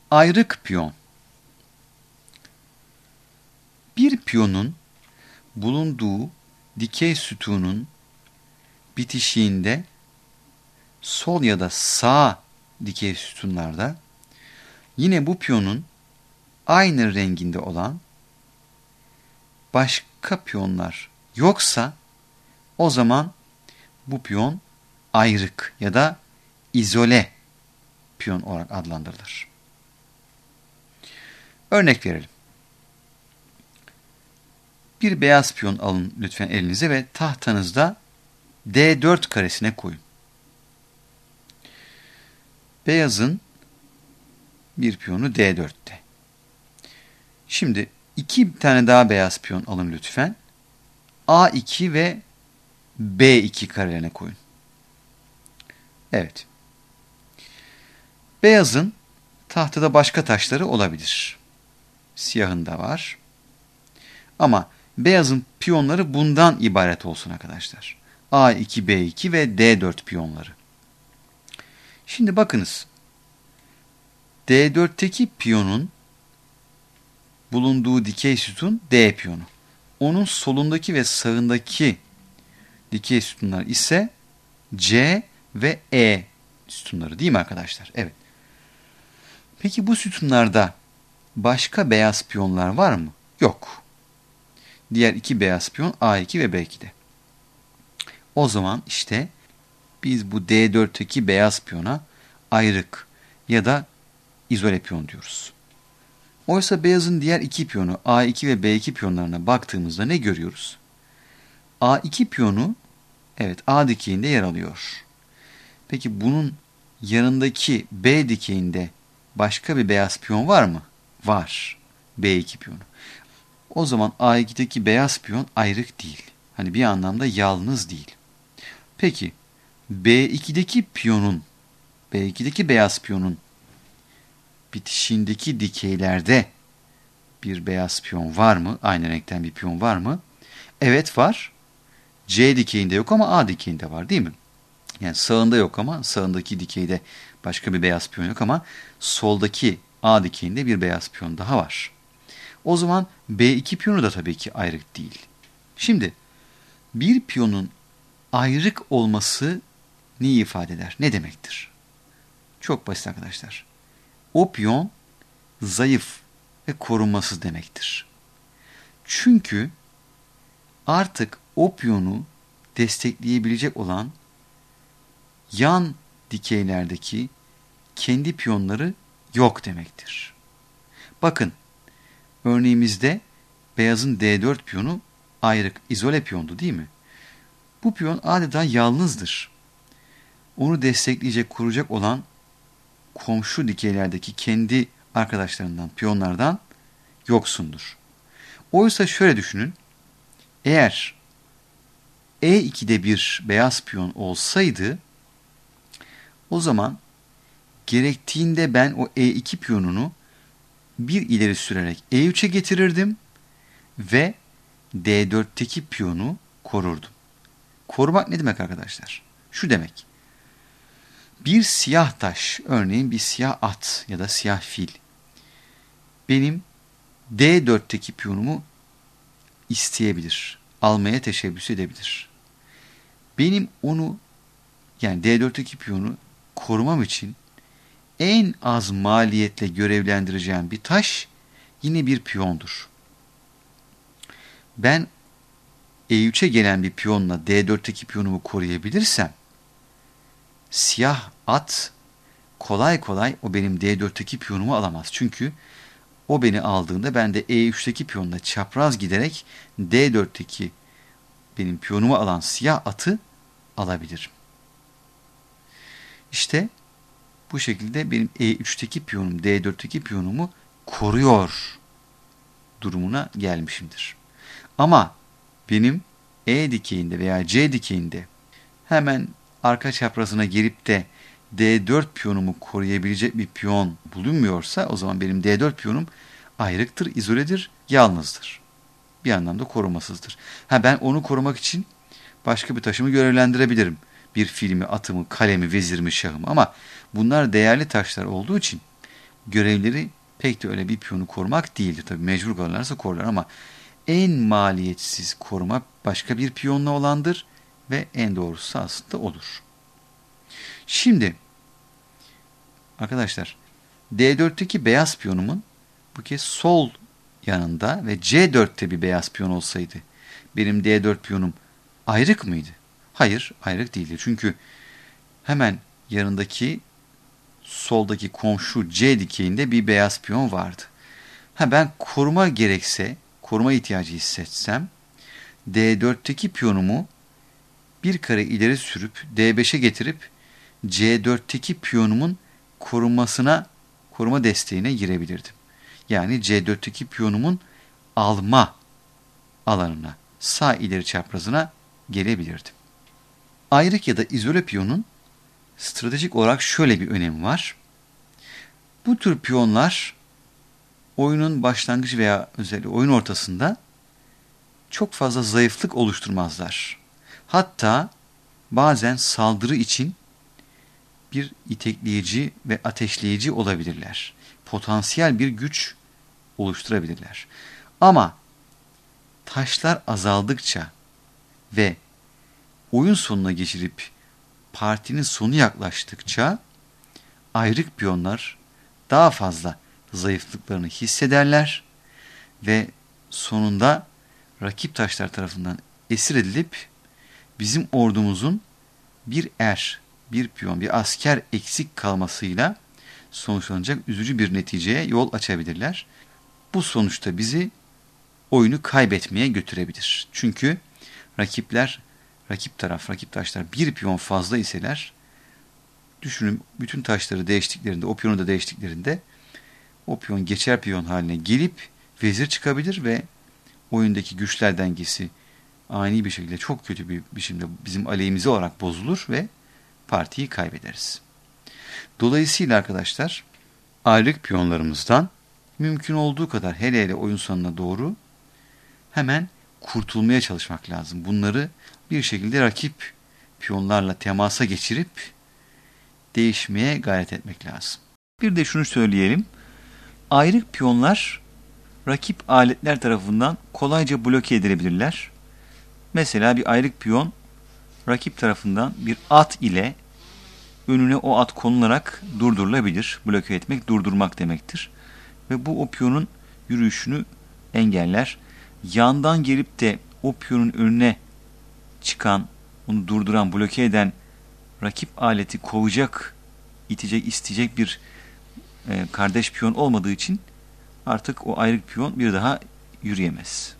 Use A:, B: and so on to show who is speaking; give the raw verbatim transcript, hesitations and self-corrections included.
A: Ayrık piyon. Bir piyonun bulunduğu dikey sütunun bitişiğinde sol ya da sağ dikey sütunlarda yine bu piyonun aynı renginde olan başka piyonlar yoksa o zaman bu piyon ayrık ya da izole piyon olarak adlandırılır. Örnek verelim. Bir beyaz piyon alın lütfen elinize ve tahtanızda D dört karesine koyun. Beyazın bir piyonu D dörtte. Şimdi iki tane daha beyaz piyon alın lütfen. A iki ve B iki karelerine koyun. Evet. Beyazın tahtada başka taşları olabilir. Siyahın da var. Ama beyazın piyonları bundan ibaret olsun arkadaşlar. A iki, B iki ve D dört piyonları. Şimdi bakınız. D dörtteki piyonun bulunduğu dikey sütun D piyonu. Onun solundaki ve sağındaki dikey sütunlar ise C ve E sütunları değil mi arkadaşlar? Evet. Peki bu sütunlarda başka beyaz piyonlar var mı? Yok. Diğer iki beyaz piyon A iki ve B iki'de. O zaman işte biz bu D dörtteki beyaz piyona ayrık ya da izole piyon diyoruz. Oysa beyazın diğer iki piyonu A iki ve B iki piyonlarına baktığımızda ne görüyoruz? A iki piyonu evet A dikeyinde yer alıyor. Peki bunun yanındaki B dikeyinde başka bir beyaz piyon var mı? Var. B iki piyonu. O zaman A iki'deki beyaz piyon ayrık değil. Hani bir anlamda yalnız değil. Peki B iki'deki piyonun, B iki'deki beyaz piyonun bitişindeki dikeylerde bir beyaz piyon var mı? Aynı renkten bir piyon var mı? Evet var. C dikeyinde yok ama A dikeyinde var değil mi? Yani sağında yok ama sağındaki dikeyde başka bir beyaz piyon yok ama soldaki A dikeyinde bir beyaz piyon daha var. O zaman B iki piyonu da tabii ki ayrık değil. Şimdi bir piyonun ayrık olması neyi ifade eder? Ne demektir? Çok basit arkadaşlar. O piyon zayıf ve korunmasız demektir. Çünkü artık o piyonu destekleyebilecek olan yan dikeylerdeki kendi piyonları yok demektir. Bakın, örneğimizde beyazın D dört piyonu ayrık, izole piyondu değil mi? Bu piyon adeta yalnızdır. Onu destekleyecek, koruyacak olan komşu dikeylerdeki kendi arkadaşlarından, piyonlardan yoksundur. Oysa şöyle düşünün, eğer E iki'de bir beyaz piyon olsaydı, o zaman gerektiğinde ben o E iki piyonunu bir ileri sürerek E üç'e getirirdim ve D dörtteki piyonu korurdum. Korumak ne demek arkadaşlar? Şu demek, bir siyah taş, örneğin bir siyah at ya da siyah fil, benim D dörtteki piyonumu isteyebilir, almaya teşebbüs edebilir. Benim onu, yani D dörtteki piyonu korumam için en az maliyetle görevlendireceğim bir taş yine bir piyondur. Ben E üç'e gelen bir piyonla D dörtteki piyonumu koruyabilirsem, siyah at kolay kolay o benim D dörtteki piyonumu alamaz. Çünkü o beni aldığında ben de E üç'teki piyonla çapraz giderek D dörtteki benim piyonumu alan siyah atı alabilirim. İşte bu şekilde benim E üç'teki piyonum D dörtteki piyonumu koruyor durumuna gelmişimdir. Ama benim E dikeyinde veya C dikeyinde hemen arka çaprazına gelip de D dört piyonumu koruyabilecek bir piyon bulunmuyorsa, o zaman benim D dört piyonum ayrıktır, izoledir, yalnızdır. Bir anlamda korumasızdır. Ha, ben onu korumak için başka bir taşımı görevlendirebilirim. Bir filmi, atımı, kalemi, vezirimi, şahımı, ama bunlar değerli taşlar olduğu için görevleri pek de öyle bir piyonu korumak değildir. Tabii mecbur kalırlarsa korurlar ama en maliyetsiz koruma başka bir piyonla olandır ve en doğrusu aslında odur. Şimdi arkadaşlar D dörtteki beyaz piyonumun bu kez sol yanında ve C dörtte bir beyaz piyon olsaydı benim D dört piyonum ayrık mıydı? Hayır, ayrık değildi. Çünkü hemen yanındaki soldaki komşu C dikeyinde bir beyaz piyon vardı. Ha ben koruma gerekse, koruma ihtiyacı hissetsem D dörtteki piyonumu bir kare ileri sürüp D beşe getirip C dörtteki piyonumun korumasına, koruma desteğine girebilirdim. Yani C dörtteki piyonumun alma alanına, sağ ileri çaprazına gelebilirdim. Ayrık ya da izole piyonun stratejik olarak şöyle bir önemi var. Bu tür piyonlar oyunun başlangıcı veya özellikle oyun ortasında çok fazla zayıflık oluşturmazlar. Hatta bazen saldırı için bir itekleyici ve ateşleyici olabilirler. Potansiyel bir güç oluşturabilirler. Ama taşlar azaldıkça ve oyun sonuna geçirip partinin sonu yaklaştıkça ayrık piyonlar daha fazla zayıflıklarını hissederler ve sonunda rakip taşlar tarafından esir edilip bizim ordumuzun bir er, bir piyon, bir asker eksik kalmasıyla sonuçlanacak üzücü bir neticeye yol açabilirler. Bu sonuçta bizi oyunu kaybetmeye götürebilir. Çünkü rakipler, rakip taraf, rakip taşlar bir piyon fazla iseler, düşünün bütün taşları değiştiklerinde, o piyonu da değiştiklerinde o piyon geçer piyon haline gelip vezir çıkabilir ve oyundaki güçler dengesi ani bir şekilde çok kötü bir biçimde bizim aleyhimize olarak bozulur ve partiyi kaybederiz. Dolayısıyla arkadaşlar ayrık piyonlarımızdan mümkün olduğu kadar hele hele oyun sonuna doğru hemen kurtulmaya çalışmak lazım. Bunları bir şekilde rakip piyonlarla temasa geçirip değişmeye gayret etmek lazım. Bir de şunu söyleyelim. Ayrık piyonlar rakip aletler tarafından kolayca bloke edilebilirler. Mesela bir ayrık piyon rakip tarafından bir at ile önüne o at konularak durdurulabilir. Bloke etmek, durdurmak demektir. Ve bu o piyonun yürüyüşünü engeller. Yandan gelip de o piyonun önüne çıkan, onu durduran, bloke eden rakip aleti kovacak, itecek, isteyecek bir e, kardeş piyon olmadığı için artık o ayrık piyon bir daha yürüyemez.